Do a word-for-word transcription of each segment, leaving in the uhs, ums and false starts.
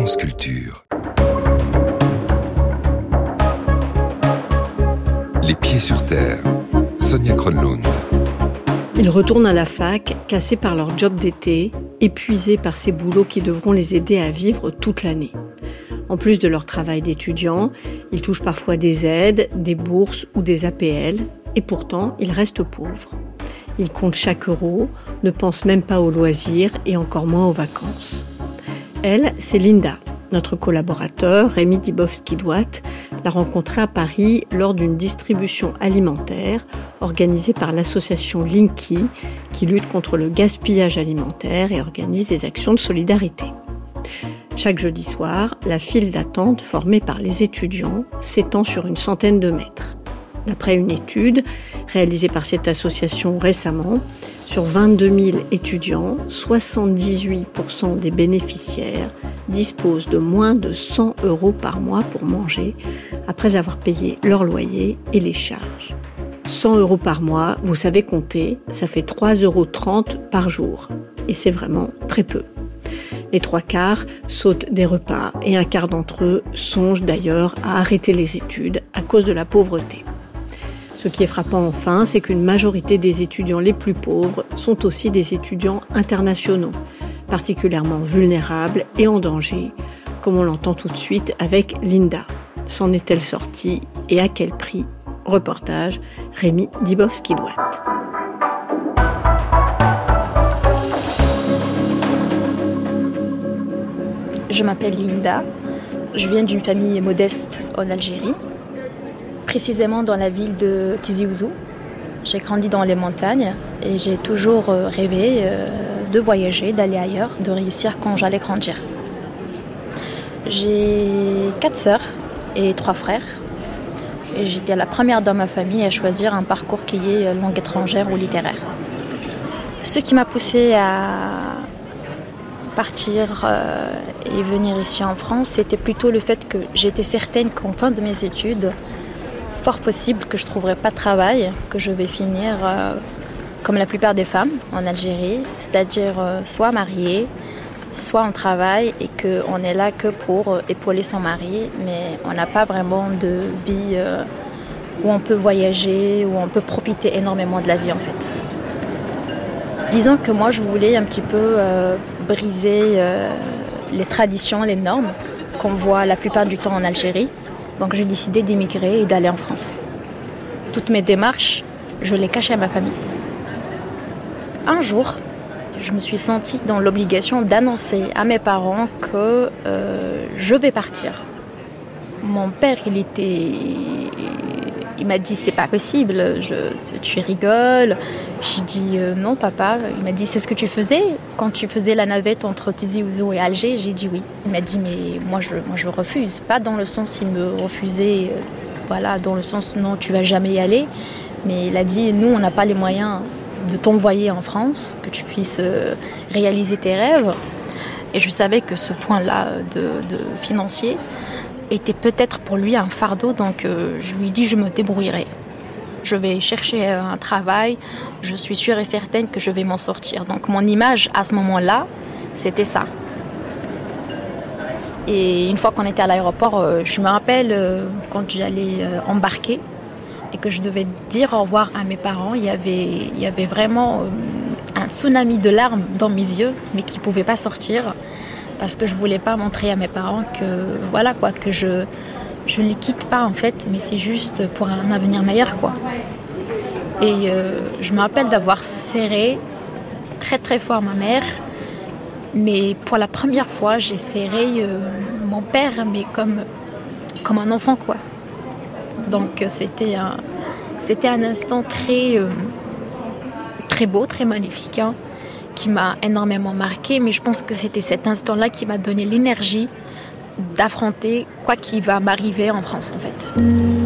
France Culture. Les pieds sur terre. Sonia Kronlund. Ils retournent à la fac, cassés par leur job d'été, épuisés par ces boulots qui devront les aider à vivre toute l'année. En plus de leur travail d'étudiant, ils touchent parfois des aides, des bourses ou des A P L, et pourtant, ils restent pauvres. Ils comptent chaque euro, ne pensent même pas aux loisirs et encore moins aux vacances. Elle, c'est Linda. Notre collaborateur, Rémi Dibowski-Douat, l'a rencontrée à Paris lors d'une distribution alimentaire organisée par l'association Linky, qui lutte contre le gaspillage alimentaire et organise des actions de solidarité. Chaque jeudi soir, la file d'attente formée par les étudiants s'étend sur une centaine de mètres. D'après une étude réalisée par cette association récemment, sur vingt-deux mille étudiants, soixante-dix-huit pour cent des bénéficiaires disposent de moins de cent euros par mois pour manger après avoir payé leur loyer et les charges. cent euros par mois, vous savez compter, ça fait trois euros trente par jour. Et c'est vraiment très peu. Les trois quarts sautent des repas et un quart d'entre eux songent d'ailleurs à arrêter les études à cause de la pauvreté. Ce qui est frappant enfin, c'est qu'une majorité des étudiants les plus pauvres sont aussi des étudiants internationaux, particulièrement vulnérables et en danger, comme on l'entend tout de suite avec Linda. S'en est-elle sortie et à quel prix ? Reportage Rémi Dibowski-Douat. Je m'appelle Linda, je viens d'une famille modeste en Algérie, précisément dans la ville de Tizi Ouzou. J'ai grandi dans les montagnes et j'ai toujours rêvé de voyager, d'aller ailleurs, de réussir quand j'allais grandir. J'ai quatre sœurs et trois frères et j'étais la première dans ma famille à choisir un parcours qui est langue étrangère ou littéraire. Ce qui m'a poussée à partir euh, et venir ici en France, c'était plutôt le fait que j'étais certaine qu'en fin de mes études, fort possible que je ne trouverais pas de travail, que je vais finir euh, comme la plupart des femmes en Algérie, c'est-à-dire euh, soit mariée, soit en travail et qu'on est là que pour épauler son mari, mais on n'a pas vraiment de vie euh, où on peut voyager, où on peut profiter énormément de la vie en fait. Disons que moi je voulais un petit peu euh, briser euh, les traditions, les normes qu'on voit la plupart du temps en Algérie. Donc j'ai décidé d'émigrer et d'aller en France. Toutes mes démarches, je les cachais à ma famille. Un jour, je me suis sentie dans l'obligation d'annoncer à mes parents que euh, je vais partir. Mon père, il était... Il m'a dit, c'est pas possible, je, tu rigoles. J'ai dit, euh, non papa. Il m'a dit, c'est ce que tu faisais quand tu faisais la navette entre Tizi Ouzou et Alger. J'ai dit oui. Il m'a dit, mais moi je, moi je refuse. Pas dans le sens, il me refusait, euh, voilà, dans le sens, non, tu vas jamais y aller. Mais il a dit, nous, on n'a pas les moyens de t'envoyer en France, que tu puisses euh, réaliser tes rêves. Et je savais que ce point-là de, de financier était peut-être pour lui un fardeau, donc euh, je lui ai dit je me débrouillerai. Je vais chercher un travail, je suis sûre et certaine que je vais m'en sortir. Donc mon image à ce moment-là, c'était ça. Et une fois qu'on était à l'aéroport, euh, je me rappelle euh, quand j'allais euh, embarquer et que je devais dire au revoir à mes parents, il y avait, il y avait vraiment euh, un tsunami de larmes dans mes yeux, mais qui ne pouvait pas sortir. Parce que je ne voulais pas montrer à mes parents que, voilà, quoi, que je je les quitte pas en fait, mais c'est juste pour un avenir meilleur, quoi. Et euh, je me rappelle d'avoir serré très très fort ma mère, mais pour la première fois, j'ai serré euh, mon père, mais comme, comme un enfant, quoi. Donc c'était un, c'était un instant très, euh, très beau, très magnifique, hein, qui m'a énormément marquée, mais je pense que c'était cet instant-là qui m'a donné l'énergie d'affronter quoi qu'il va m'arriver en France, en fait.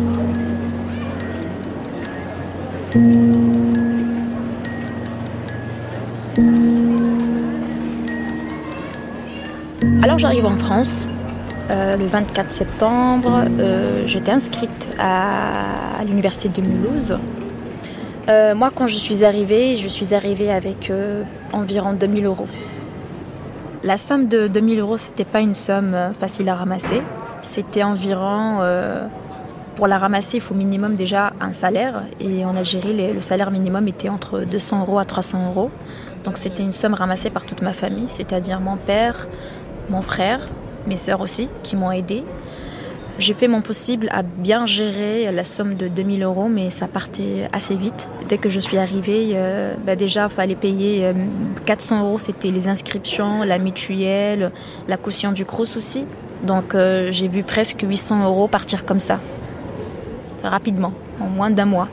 Alors j'arrive en France euh, le vingt-quatre septembre. Euh, j'étais inscrite à, à l'université de Mulhouse. Euh, moi, quand je suis arrivée, je suis arrivée avec euh, environ deux mille euros. La somme de deux mille euros, c'était pas une somme facile à ramasser. C'était environ, euh, pour la ramasser, il faut minimum déjà un salaire. Et en Algérie, les, le salaire minimum était entre deux cents euros à trois cents euros. Donc c'était une somme ramassée par toute ma famille, c'est-à-dire mon père, mon frère, mes sœurs aussi, qui m'ont aidée. J'ai fait mon possible à bien gérer la somme de deux mille euros, mais ça partait assez vite. Dès que je suis arrivée, euh, bah déjà, il fallait payer euh, quatre cents euros, c'était les inscriptions, la mutuelle, la caution du Crous aussi. Donc euh, j'ai vu presque huit cents euros partir comme ça, rapidement, en moins d'un mois.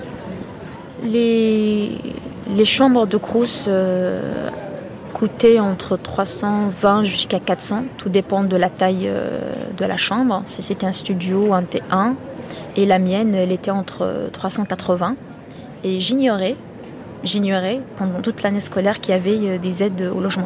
Les, les chambres de Crous euh, coûtait entre trois cent vingt jusqu'à quatre cents, tout dépend de la taille de la chambre, si c'était un studio ou un T un. Et la mienne, elle était entre trois cent quatre-vingts. Et j'ignorais, j'ignorais pendant toute l'année scolaire qu'il y avait des aides au logement.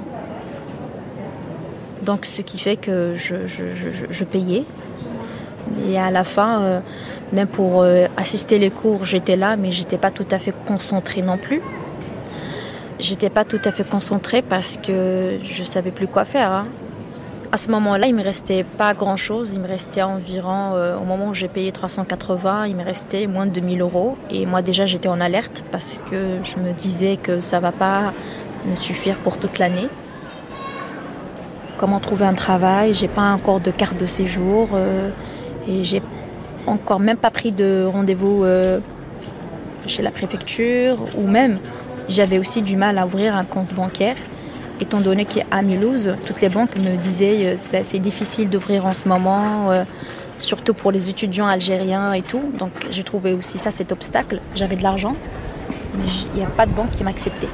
Donc ce qui fait que je, je, je, je payais. Et à la fin, euh, même pour euh, assister les cours, j'étais là, mais j'étais pas tout à fait concentrée non plus. J'étais pas tout à fait concentrée parce que je savais plus quoi faire. Hein. À ce moment-là, il me restait pas grand-chose. Il me restait environ, euh, au moment où j'ai payé trois cent quatre-vingts, il me restait moins de deux mille euros. Et moi déjà, j'étais en alerte parce que je me disais que ça va pas me suffire pour toute l'année. Comment trouver un travail? J'ai pas encore de carte de séjour euh, et j'ai encore même pas pris de rendez-vous euh, chez la préfecture ou même. J'avais aussi du mal à ouvrir un compte bancaire, étant donné qu'à Mulhouse, toutes les banques me disaient euh, ben, c'est difficile d'ouvrir en ce moment, euh, surtout pour les étudiants algériens et tout. Donc j'ai trouvé aussi ça, cet obstacle. J'avais de l'argent, mais il n'y a pas de banque qui m'acceptait.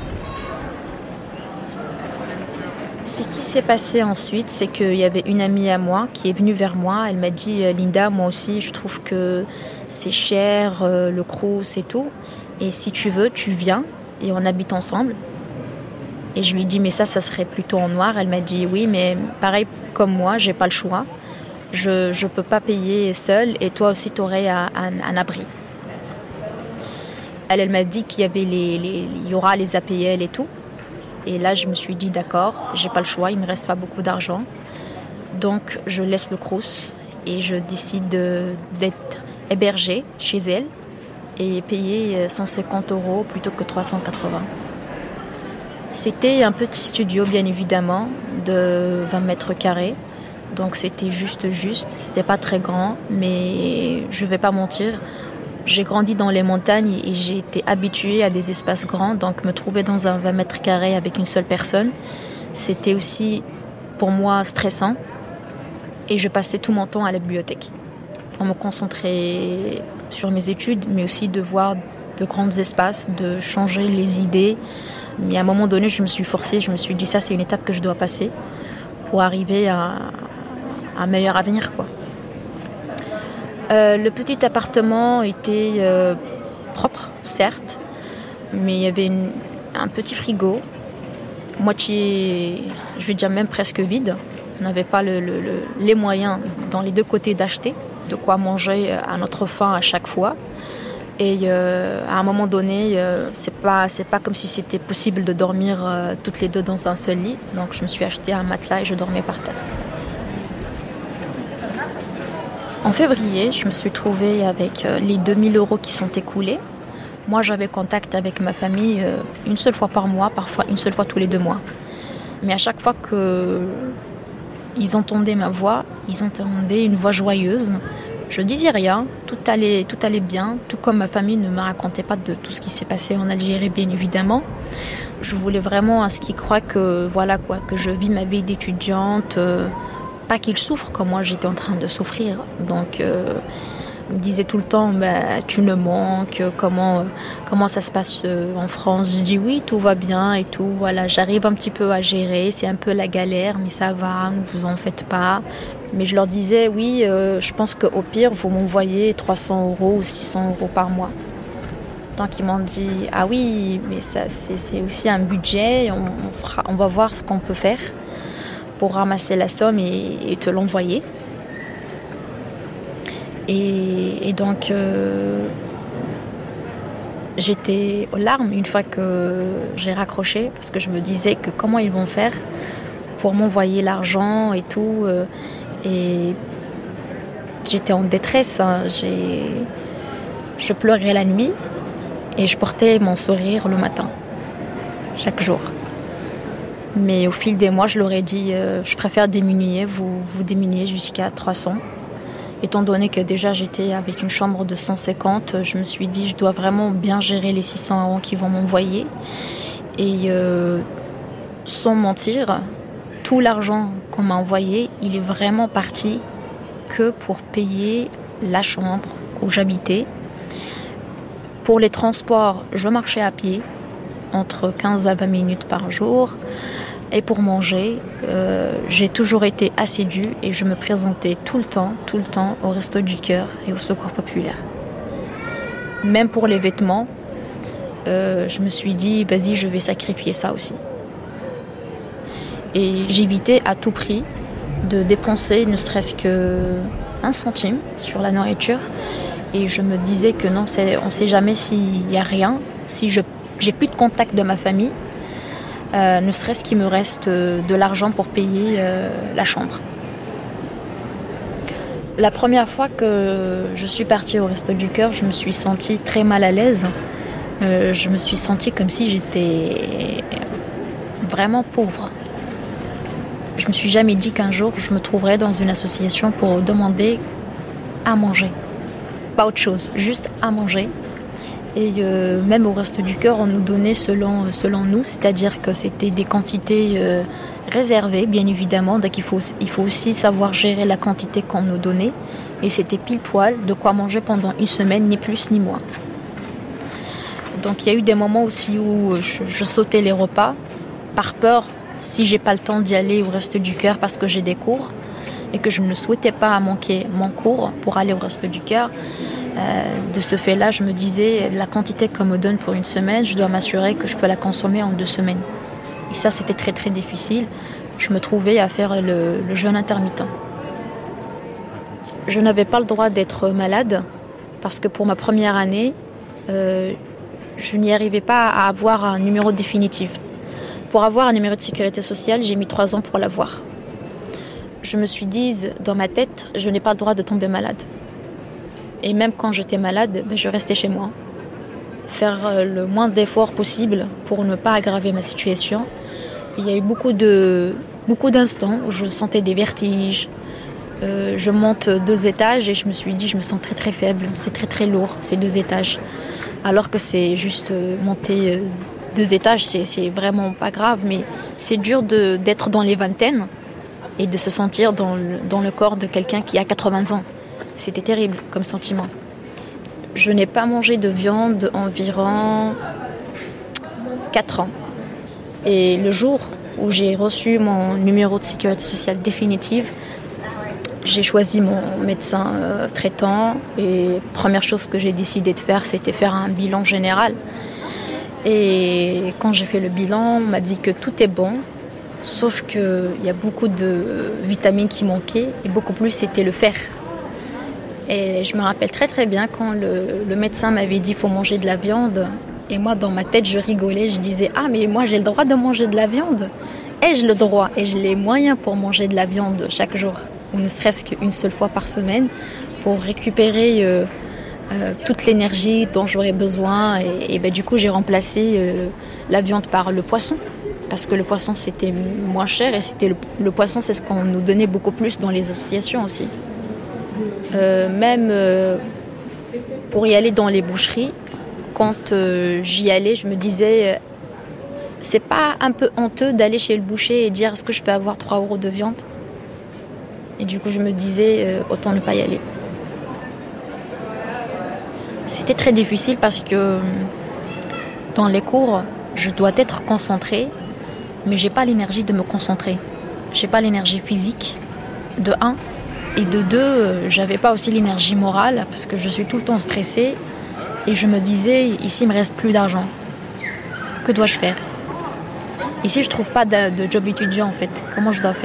Ce qui s'est passé ensuite, c'est qu'il y avait une amie à moi qui est venue vers moi. Elle m'a dit « Linda, moi aussi, je trouve que c'est cher, euh, le Crous et tout. Et si tu veux, tu viens. » Et on habite ensemble. Et je lui ai dit, mais ça, ça serait plutôt en noir. Elle m'a dit, oui, mais pareil comme moi, j'ai pas le choix. Je ne peux pas payer seule et toi aussi, tu aurais un, un, un abri. Elle, elle m'a dit qu'il y avait les, les, il y aura les A P L et tout. Et là, je me suis dit, d'accord, j'ai pas le choix, il me reste pas beaucoup d'argent. Donc, je laisse le Crous et je décide de, d'être hébergée chez elle. Et payer cent cinquante euros plutôt que trois cent quatre-vingts. C'était un petit studio, bien évidemment, de vingt mètres carrés. Donc c'était juste juste, c'était pas très grand, mais je vais pas mentir. J'ai grandi dans les montagnes et j'ai été habituée à des espaces grands. Donc me trouver dans un vingt mètres carrés avec une seule personne, c'était aussi pour moi stressant. Et je passais tout mon temps à la bibliothèque pour me concentrer sur mes études, mais aussi de voir de grands espaces, de changer les idées. Mais à un moment donné, je me suis forcée, je me suis dit, ça, c'est une étape que je dois passer pour arriver à, à un meilleur avenir, quoi. Euh, le petit appartement était euh, propre, certes, mais il y avait une, un petit frigo, moitié, je vais dire même presque vide. On n'avait pas le, le, le, les moyens dans les deux côtés d'acheter de quoi manger à notre faim à chaque fois. Et euh, à un moment donné, euh, c'est pas, c'est pas comme si c'était possible de dormir euh, toutes les deux dans un seul lit. Donc je me suis acheté un matelas et je dormais par terre. En février, je me suis trouvée avec euh, les deux mille euros qui sont écoulés. Moi, j'avais contact avec ma famille euh, une seule fois par mois, parfois une seule fois tous les deux mois. Mais à chaque fois que ils entendaient ma voix, ils entendaient une voix joyeuse. Je disais rien, tout allait, tout allait bien, tout comme ma famille ne me racontait pas de tout ce qui s'est passé en Algérie, bien évidemment. Je voulais vraiment à ce qu'ils croient que, voilà quoi, que je vis ma vie d'étudiante, euh, pas qu'ils souffrent comme moi j'étais en train de souffrir. Donc, euh, ils me disaient tout le temps, bah, tu ne manques, comment, euh, comment ça se passe euh, en France. Je dis oui, tout va bien et tout, voilà, j'arrive un petit peu à gérer, c'est un peu la galère, mais ça va, ne vous en faites pas. Mais je leur disais, oui, euh, je pense qu'au pire, vous m'envoyez trois cents euros ou six cents euros par mois. Donc ils m'ont dit, ah oui, mais ça, c'est, c'est aussi un budget, on, on, fera, on va voir ce qu'on peut faire pour ramasser la somme et, et te l'envoyer. Et, et donc, euh, j'étais aux larmes une fois que j'ai raccroché, parce que je me disais que comment ils vont faire pour m'envoyer l'argent et tout. Euh, et j'étais en détresse. Hein. J'ai... Je pleurais la nuit et je portais mon sourire le matin, chaque jour. Mais au fil des mois, je leur ai dit, euh, je préfère diminuer, vous, vous diminuez jusqu'à trois cents. Étant donné que déjà j'étais avec une chambre de cent cinquante, je me suis dit, je dois vraiment bien gérer les six cents euros qu'ils vont m'envoyer. Et euh, sans mentir, tout l'argent qu'on m'a envoyé, il est vraiment parti que pour payer la chambre où j'habitais. Pour les transports, je marchais à pied, entre quinze à vingt minutes par jour. Et pour manger, euh, j'ai toujours été assidue et je me présentais tout le temps, tout le temps au Resto du Cœur et au Secours Populaire. Même pour les vêtements, euh, je me suis dit, vas-y, je vais sacrifier ça aussi. Et j'évitais à tout prix de dépenser ne serait-ce qu'un centime sur la nourriture. Et je me disais que non, c'est, on ne sait jamais s'il n'y a rien, si je j'ai plus de contact de ma famille. Euh, ne serait-ce qu'il me reste euh, de l'argent pour payer euh, la chambre. La première fois que je suis partie au Resto du Cœur, je me suis sentie très mal à l'aise. Euh, je me suis sentie comme si j'étais vraiment pauvre. Je me suis jamais dit qu'un jour je me trouverais dans une association pour demander à manger. Pas autre chose, juste à manger. Et euh, même au Resto du Cœur, on nous donnait selon, selon nous, c'est-à-dire que c'était des quantités euh, réservées, bien évidemment. Donc il faut, il faut aussi savoir gérer la quantité qu'on nous donnait. Et c'était pile poil de quoi manger pendant une semaine, ni plus ni moins. Donc il y a eu des moments aussi où je, je sautais les repas, par peur, si j'ai pas le temps d'y aller au Resto du Cœur parce que j'ai des cours, et que je ne souhaitais pas manquer mon cours pour aller au Resto du Cœur. Euh, de ce fait-là, je me disais, la quantité qu'on me donne pour une semaine, je dois m'assurer que je peux la consommer en deux semaines. Et ça, c'était très très difficile. Je me trouvais à faire le, le jeûne intermittent. Je n'avais pas le droit d'être malade parce que pour ma première année, euh, je n'y arrivais pas à avoir un numéro définitif. Pour avoir un numéro de sécurité sociale, j'ai mis trois ans pour l'avoir. Je me suis dit, dans ma tête, je n'ai pas le droit de tomber malade. Et même quand j'étais malade, ben, je restais chez moi. Faire le moins d'efforts possible pour ne pas aggraver ma situation. Il y a eu beaucoup, de, beaucoup d'instants où je sentais des vertiges. Euh, je monte deux étages et je me suis dit, je me sens très très faible. C'est très très lourd, ces deux étages. Alors que c'est juste monter deux étages, c'est, c'est vraiment pas grave. Mais c'est dur de, d'être dans les vingtaines et de se sentir dans le, dans le corps de quelqu'un qui a quatre-vingts ans. C'était terrible comme sentiment. Je n'ai pas mangé de viande environ quatre ans. Et le jour où j'ai reçu mon numéro de sécurité sociale définitive, j'ai choisi mon médecin euh, traitant. Et première chose que j'ai décidé de faire, c'était faire un bilan général. Et quand j'ai fait le bilan, on m'a dit que tout est bon, sauf qu'il y a beaucoup de vitamines qui manquaient, et beaucoup plus, c'était le fer. Et je me rappelle très très bien quand le, le médecin m'avait dit qu'il faut manger de la viande. Et moi, dans ma tête, je rigolais, je disais « Ah, mais moi, j'ai le droit de manger de la viande !» Ai-je le droit et j'ai les moyens pour manger de la viande chaque jour, ou ne serait-ce qu'une seule fois par semaine, pour récupérer euh, euh, toute l'énergie dont j'aurais besoin. Et, et ben, du coup, j'ai remplacé euh, la viande par le poisson. Parce que le poisson, c'était moins cher et c'était le, le poisson, c'est ce qu'on nous donnait beaucoup plus dans les associations aussi. Euh, même euh, pour y aller dans les boucheries, quand euh, j'y allais, je me disais, euh, c'est pas un peu honteux d'aller chez le boucher et dire est-ce que je peux avoir trois euros de viande ? Et du coup, je me disais, euh, autant ne pas y aller. C'était très difficile parce que euh, dans les cours, je dois être concentrée, mais j'ai pas l'énergie de me concentrer. J'ai pas l'énergie physique, de un. Et de deux, euh, j'avais pas aussi l'énergie morale parce que je suis tout le temps stressée et je me disais, ici il me reste plus d'argent. Que dois-je faire ? Ici je trouve pas de, de job étudiant en fait. Comment je dois faire ?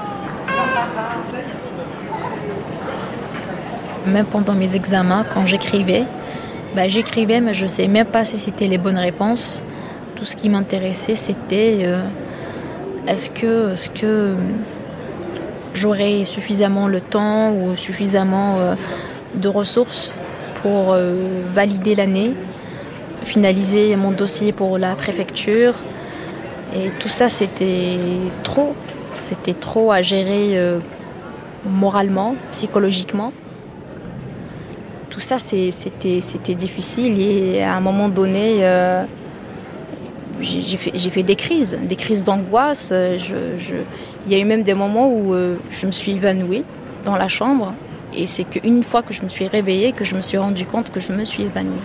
Même pendant mes examens, quand j'écrivais, bah, j'écrivais mais je sais même pas si c'était les bonnes réponses. Tout ce qui m'intéressait c'était euh, est-ce que, est-ce que j'aurai suffisamment le temps ou suffisamment euh, de ressources pour euh, valider l'année, finaliser mon dossier pour la préfecture. Et tout ça, c'était trop. C'était trop à gérer euh, moralement, psychologiquement. Tout ça, c'est, c'était, c'était difficile et à un moment donné, euh, j'ai, j'ai, fait, j'ai fait des crises, des crises d'angoisse. Je, je, il y a eu même des moments où euh, je me suis évanouie dans la chambre et c'est qu'une fois que je me suis réveillée que je me suis rendu compte que je me suis évanouie.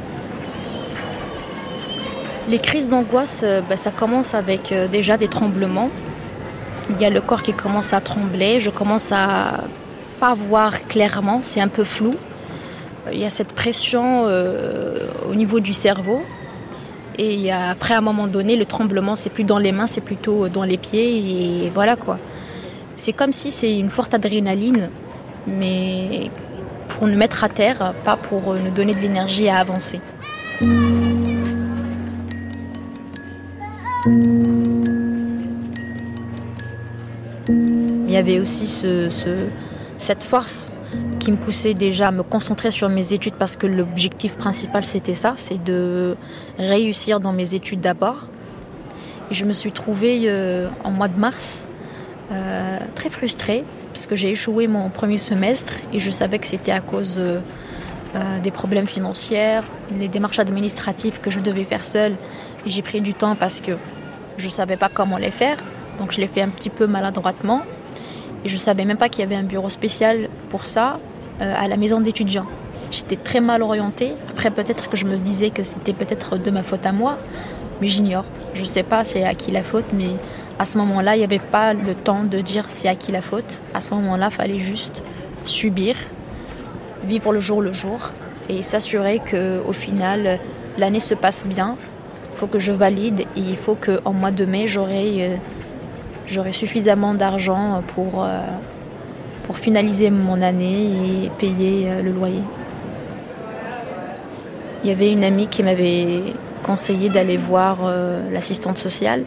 Les crises d'angoisse, euh, bah, ça commence avec euh, déjà des tremblements. Il y a le corps qui commence à trembler, je commence à pas voir clairement, c'est un peu flou. Il y a cette pression euh, au niveau du cerveau. Et il y a, après, à un moment donné, le tremblement, c'est plus dans les mains, c'est plutôt dans les pieds. Et voilà quoi. C'est comme si c'est une forte adrénaline, mais pour nous mettre à terre, pas pour nous donner de l'énergie à avancer. Il y avait aussi ce, ce, cette force qui me poussait déjà à me concentrer sur mes études parce que l'objectif principal c'était ça, c'est de réussir dans mes études d'abord. Et je me suis trouvée euh, en mois de mars euh, très frustrée parce que j'ai échoué mon premier semestre et je savais que c'était à cause euh, euh, des problèmes financiers, des démarches administratives que je devais faire seule. Et j'ai pris du temps parce que je ne savais pas comment les faire, donc je l'ai fait un petit peu maladroitement. Et je ne savais même pas qu'il y avait un bureau spécial pour ça euh, à la maison d'étudiants. J'étais très mal orientée. Après, peut-être que je me disais que c'était peut-être de ma faute à moi, mais j'ignore. Je ne sais pas c'est à qui la faute, mais à ce moment-là, il n'y avait pas le temps de dire c'est à qui la faute. À ce moment-là, il fallait juste subir, vivre le jour le jour et s'assurer qu'au final, l'année se passe bien. Il faut que je valide et il faut qu'en mois de mai, j'aurai... Euh, J'aurai suffisamment d'argent pour, euh, pour finaliser mon année et payer euh, le loyer. Il y avait une amie qui m'avait conseillé d'aller voir euh, l'assistante sociale.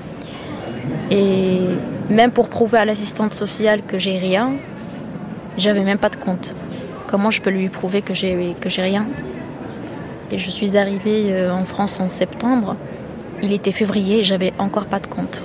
Et même pour prouver à l'assistante sociale que j'ai rien, j'avais même pas de compte. Comment je peux lui prouver que j'ai, que j'ai rien ? Et je suis arrivée euh, en France en septembre. Il était février et j'avais encore pas de compte.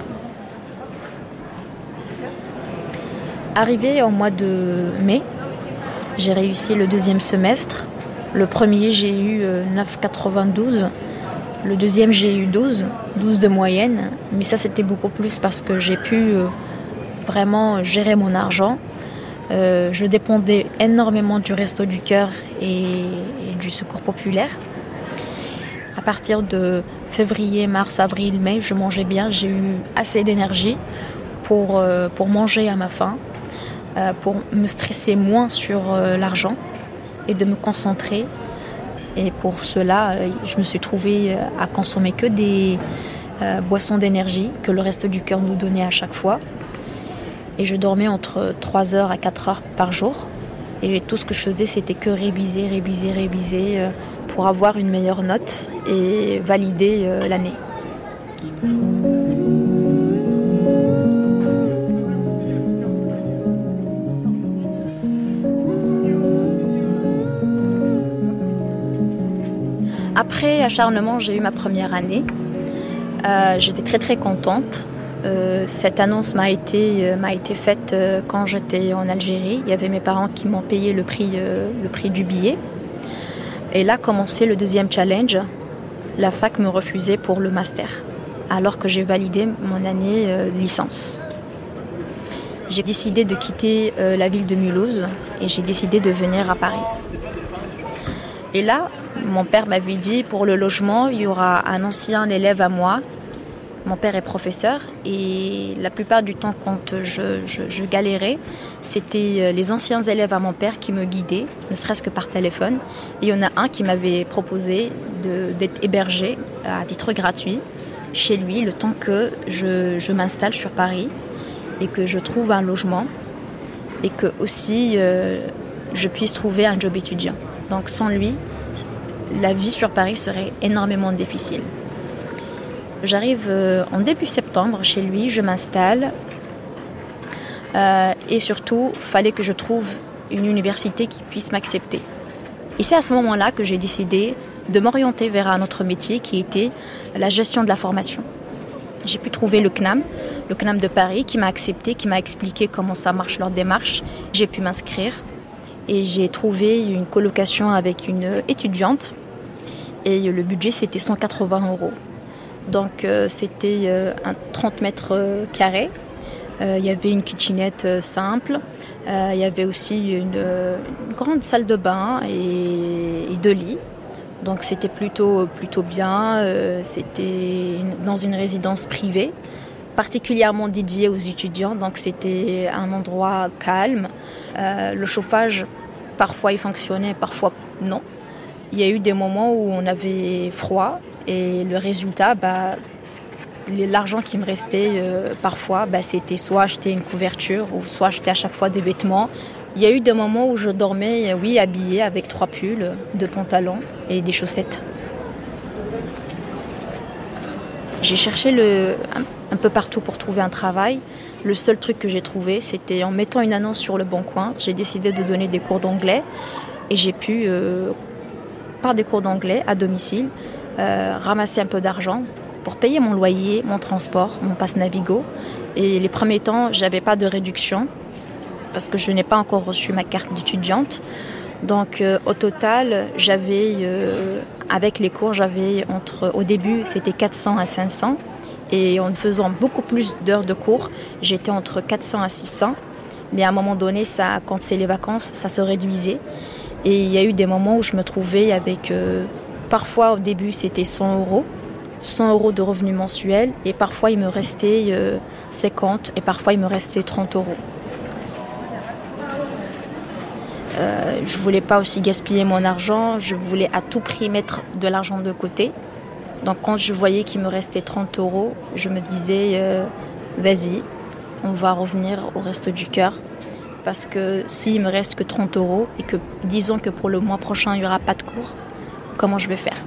Arrivé au mois de mai, j'ai réussi le deuxième semestre. Le premier, j'ai eu neuf virgule quatre-vingt-douze. Le deuxième, j'ai eu douze, douze de moyenne. Mais ça, c'était beaucoup plus parce que j'ai pu vraiment gérer mon argent. Euh, je dépendais énormément du Resto du Cœur et, et du Secours populaire. À partir de février, mars, avril, mai, je mangeais bien. J'ai eu assez d'énergie pour, euh, pour manger à ma faim. Pour me stresser moins sur l'argent et de me concentrer. Et pour cela, je me suis trouvée à consommer que des euh, boissons d'énergie que le Resto du Cœur nous donnait à chaque fois. Et je dormais entre trois heures à quatre heures par jour. Et tout ce que je faisais, c'était que réviser, réviser, réviser euh, pour avoir une meilleure note et valider euh, l'année. Après acharnement, j'ai eu ma première année. Euh, j'étais très très contente. Euh, cette annonce m'a été, euh, m'a été faite euh, quand j'étais en Algérie. Il y avait mes parents qui m'ont payé le prix, euh, le prix du billet. Et là commençait le deuxième challenge. La fac me refusait pour le master, alors que j'ai validé mon année euh, licence. J'ai décidé de quitter euh, la ville de Mulhouse et j'ai décidé de venir à Paris. Et là, mon père m'avait dit, pour le logement, il y aura un ancien élève à moi. Mon père est professeur et la plupart du temps, quand je, je, je galérais, c'était les anciens élèves à mon père qui me guidaient, ne serait-ce que par téléphone. Et il y en a un qui m'avait proposé de, d'être hébergé à titre gratuit chez lui, le temps que je, je m'installe sur Paris et que je trouve un logement et que aussi euh, je puisse trouver un job étudiant. Donc sans lui, la vie sur Paris serait énormément difficile. J'arrive en début septembre septembre chez lui, je m'installe. Euh, et surtout, il fallait que je trouve une université qui puisse m'accepter. Et c'est à ce moment-là que j'ai décidé de m'orienter vers un autre métier qui était la gestion de la formation. J'ai pu trouver le C N A M, le C N A M de Paris, qui m'a accepté, qui m'a expliqué comment ça marche leur démarche. J'ai pu m'inscrire et j'ai trouvé une colocation avec une étudiante. Et le budget, c'était cent quatre-vingts euros. Donc, euh, c'était euh, un trente mètres euh, carrés. Euh, il y avait une kitchenette euh, simple. Euh, il y avait aussi une, euh, une grande salle de bain et, et deux lits. Donc, c'était plutôt, plutôt bien. Euh, c'était une, dans une résidence privée, particulièrement dédiée aux étudiants. Donc, c'était un endroit calme. Euh, le chauffage, parfois, il fonctionnait, parfois non. Il y a eu des moments où on avait froid et le résultat, bah, l'argent qui me restait euh, parfois, bah, c'était soit acheter une couverture ou soit acheter à chaque fois des vêtements. Il y a eu des moments où je dormais, oui, habillée avec trois pulls, deux pantalons et des chaussettes. J'ai cherché le, un, un peu partout pour trouver un travail. Le seul truc que j'ai trouvé, c'était en mettant une annonce sur le Bon Coin. J'ai décidé de donner des cours d'anglais et j'ai pu... Euh, par des cours d'anglais à domicile, euh, ramasser un peu d'argent pour payer mon loyer, mon transport, mon pass Navigo. Et les premiers temps, je n'avais pas de réduction parce que je n'ai pas encore reçu ma carte d'étudiante. Donc euh, au total, j'avais, euh, avec les cours, j'avais entre, au début, c'était quatre cents à cinq cents. Et en faisant beaucoup plus d'heures de cours, j'étais entre quatre cents à six cents. Mais à un moment donné, ça, quand c'est les vacances, ça se réduisait. Et il y a eu des moments où je me trouvais avec, euh, parfois au début c'était cent euros, cent euros de revenus mensuels, et parfois il me restait euh, cinquante, et parfois il me restait trente euros. Euh, je ne voulais pas aussi gaspiller mon argent, je voulais à tout prix mettre de l'argent de côté. Donc quand je voyais qu'il me restait trente euros, je me disais, euh, vas-y, on va revenir au Resto du Cœur. Parce que s'il me reste que trente euros et que disons que pour le mois prochain il n'y aura pas de cours, comment je vais faire?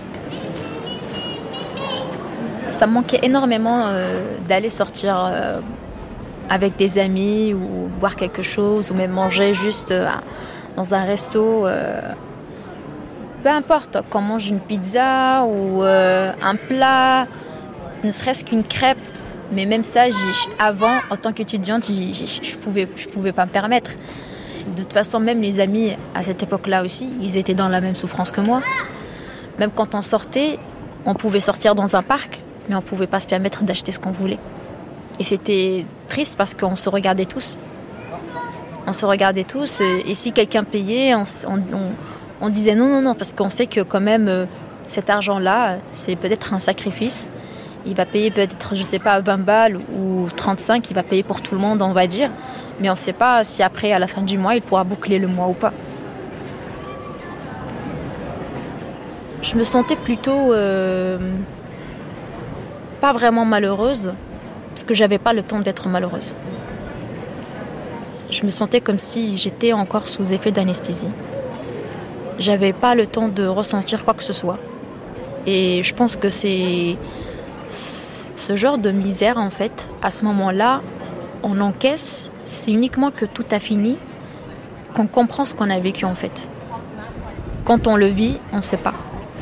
Ça me manquait énormément euh, d'aller sortir euh, avec des amis ou boire quelque chose ou même manger juste euh, dans un resto. Euh, peu importe, qu'on mange une pizza ou euh, un plat, ne serait-ce qu'une crêpe. Mais même ça, j'ai, avant, en tant qu'étudiante, j'ai, j'ai, je ne pouvais, je pouvais pas me permettre. De toute façon, même les amis, à cette époque-là aussi, ils étaient dans la même souffrance que moi. Même quand on sortait, on pouvait sortir dans un parc, mais on ne pouvait pas se permettre d'acheter ce qu'on voulait. Et c'était triste parce qu'on se regardait tous. On se regardait tous, et si quelqu'un payait, on, on, on, on disait non, non, non, parce qu'on sait que quand même, cet argent-là, c'est peut-être un sacrifice. Il va payer peut-être, je ne sais pas, vingt balles ou trente-cinq, il va payer pour tout le monde, on va dire. Mais on ne sait pas si après, à la fin du mois, il pourra boucler le mois ou pas. Je me sentais plutôt euh, pas vraiment malheureuse, parce que je n'avais pas le temps d'être malheureuse. Je me sentais comme si j'étais encore sous effet d'anesthésie. Je n'avais pas le temps de ressentir quoi que ce soit. Et je pense que c'est... ce genre de misère, en fait, à ce moment-là, on encaisse, c'est uniquement que tout a fini, qu'on comprend ce qu'on a vécu, en fait. Quand on le vit, on ne sait pas.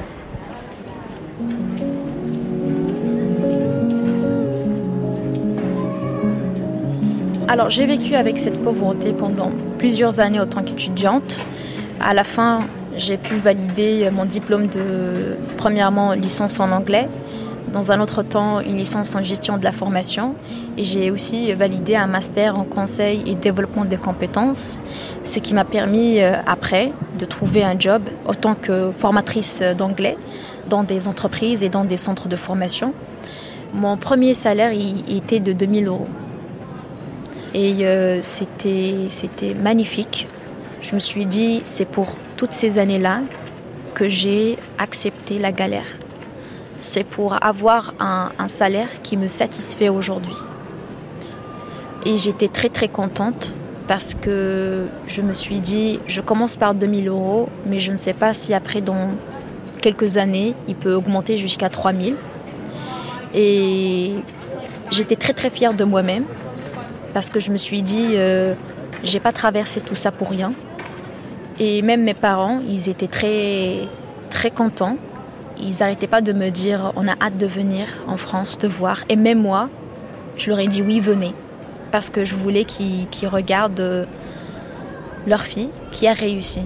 Alors, j'ai vécu avec cette pauvreté pendant plusieurs années en tant qu'étudiante. À la fin, j'ai pu valider mon diplôme de, premièrement, licence en anglais. Dans un autre temps, une licence en gestion de la formation. Et j'ai aussi validé un master en conseil et développement des compétences, ce qui m'a permis euh, après de trouver un job en tant que formatrice d'anglais dans des entreprises et dans des centres de formation. Mon premier salaire il, était de deux mille euros. Et euh, c'était, c'était magnifique. Je me suis dit, c'est pour toutes ces années-là que j'ai accepté la galère. C'est pour avoir un, un salaire qui me satisfait aujourd'hui. Et j'étais très très contente parce que je me suis dit, je commence par deux mille euros, mais je ne sais pas si après, dans quelques années, il peut augmenter jusqu'à trois mille. Et J'étais très très fière de moi-même parce que je me suis dit, euh, j'ai pas traversé tout ça pour rien. Et même mes parents, ils étaient très, très contents. Ils n'arrêtaient pas de me dire, on a hâte de venir en France, te voir. Et même moi, je leur ai dit oui, venez. Parce que je voulais qu'ils, qu'ils regardent leur fille qui a réussi.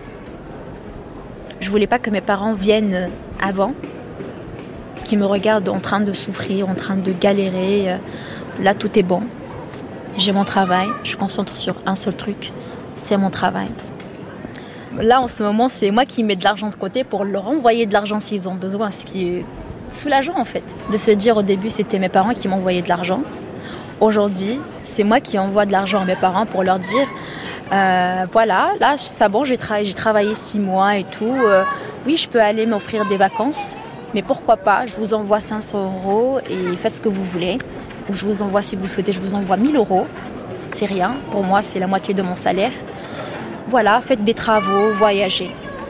Je voulais pas que mes parents viennent avant, qu'ils me regardent en train de souffrir, en train de galérer. Là, tout est bon. J'ai mon travail, je me concentre sur un seul truc, c'est mon travail. Là, en ce moment, c'est moi qui mets de l'argent de côté pour leur envoyer de l'argent s'ils ont besoin, ce qui est soulageant en fait. De se dire au début, c'était mes parents qui m'envoyaient de l'argent. Aujourd'hui, c'est moi qui envoie de l'argent à mes parents pour leur dire euh, voilà, là, c'est bon, j'ai, tra- j'ai travaillé six mois et tout. Euh, oui, je peux aller m'offrir des vacances, mais pourquoi pas, je vous envoie cinq cents euros et faites ce que vous voulez. Ou je vous envoie, si vous souhaitez, je vous envoie mille euros. C'est rien, pour moi, c'est la moitié de mon salaire. Voilà, faites des travaux, voyagez.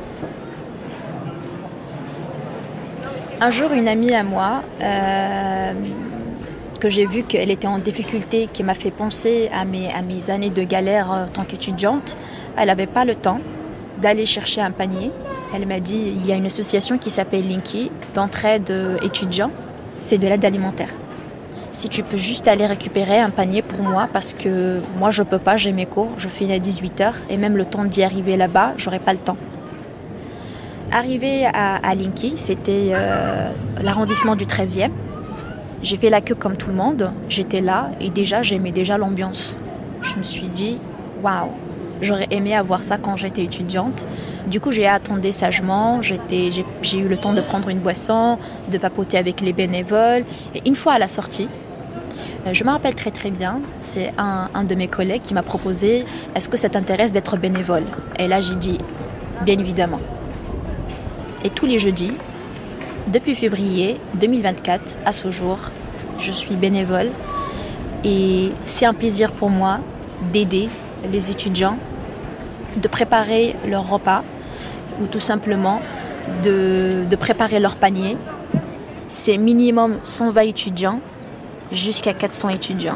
Un jour, une amie à moi, euh, que j'ai vue qu'elle était en difficulté, qui m'a fait penser à mes, à mes années de galère en tant qu'étudiante, elle n'avait pas le temps d'aller chercher un panier. Elle m'a dit, il y a une association qui s'appelle Linky, d'entraide étudiants, c'est de l'aide alimentaire. Si tu peux juste aller récupérer un panier pour moi, parce que moi je peux pas, j'ai mes cours, je finis à dix-huit heures et même le temps d'y arriver là-bas, j'aurai pas le temps. Arrivé à, à Linky, c'était euh, l'arrondissement du treizième. J'ai fait la queue comme tout le monde, j'étais là et déjà j'aimais déjà l'ambiance. Je me suis dit, waouh, j'aurais aimé avoir ça quand j'étais étudiante. Du coup, j'ai attendu sagement, j'étais, j'ai, j'ai eu le temps de prendre une boisson, de papoter avec les bénévoles. Et une fois à la sortie, je me rappelle très très bien, c'est un, un de mes collègues qui m'a proposé « Est-ce que ça t'intéresse d'être bénévole ?» Et là, j'ai dit « Bien évidemment ». Et tous les jeudis, depuis février deux mille vingt-quatre à ce jour, je suis bénévole. Et c'est un plaisir pour moi d'aider les étudiants, de préparer leur repas ou tout simplement de, de préparer leur panier. C'est minimum cent vingt étudiants jusqu'à quatre cents étudiants.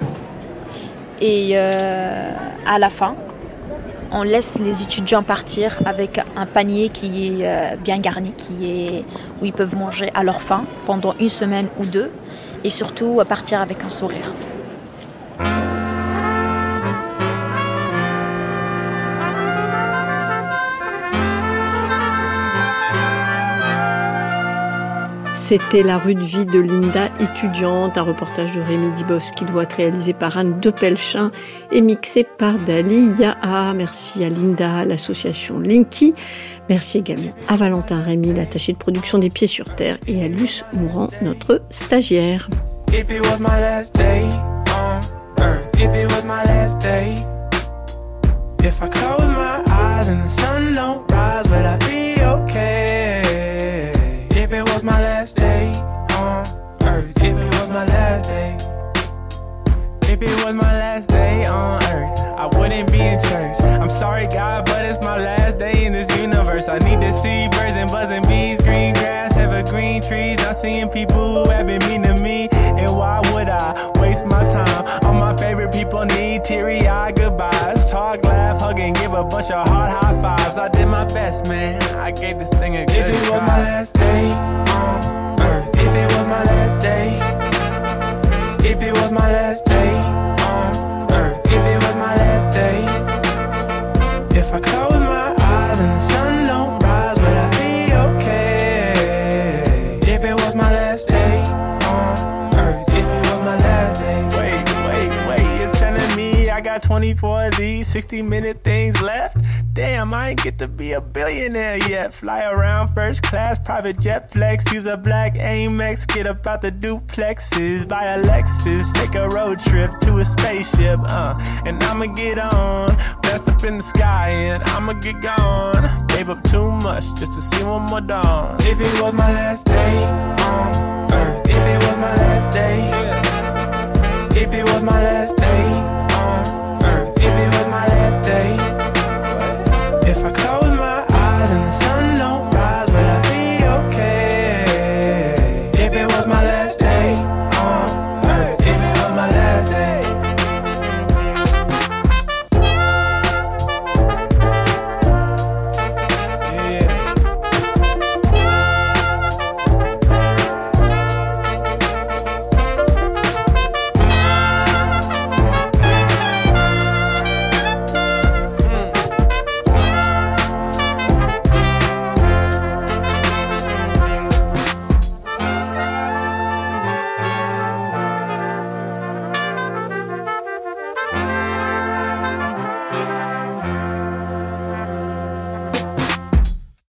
Et euh, à la fin, on laisse les étudiants partir avec un panier qui est euh, bien garni, qui est, où ils peuvent manger à leur faim pendant une semaine ou deux et surtout partir avec un sourire. C'était La rue de vie de Linda, étudiante, un reportage de Rémi Dibos qui doit être réalisé par Anne Depelchin et mixé par Dali Yaha. Merci à Linda, à l'association Linky. Merci également à Valentin Rémy, l'attaché de production des Pieds sur Terre, et à Luce Mourant, notre stagiaire. If it was my last day on earth, if it was my last day, if I close my eyes and the sun don't rise, would I be okay? If it was my last day on earth, if it was my last day, if it was my last day on earth, I wouldn't be in church. I'm sorry God, but it's my last day in this universe. I need to see birds and buzzing bees, green grass, evergreen trees. I'm seeing people who have been mean to me, and why would I waste my time? All my favorite people need teary-eyed goodbyes. Talk, laugh, hug, and give a bunch of hard high fives. I did my best, man. I gave this thing a good try. If it was my last day on earth, if it was my last day, if it was my last day on earth, if it was my last day, if I close my eyes and the sun don't rise, would I be okay? If it was my last day on earth, if it was my last day. Wait, wait, wait, you're telling me I got twenty-four of these sixty minute things left? Damn, I ain't get to be a billionaire yet. Fly around first class, private jet flex. Use a black Amex, get up out the duplexes. Buy a Lexus, take a road trip to a spaceship. Uh, and I'ma get on, bless up in the sky, and I'ma get gone. Gave up too much just to see one more dawn. If it was my last day on earth, if it was my last day, if it was my last day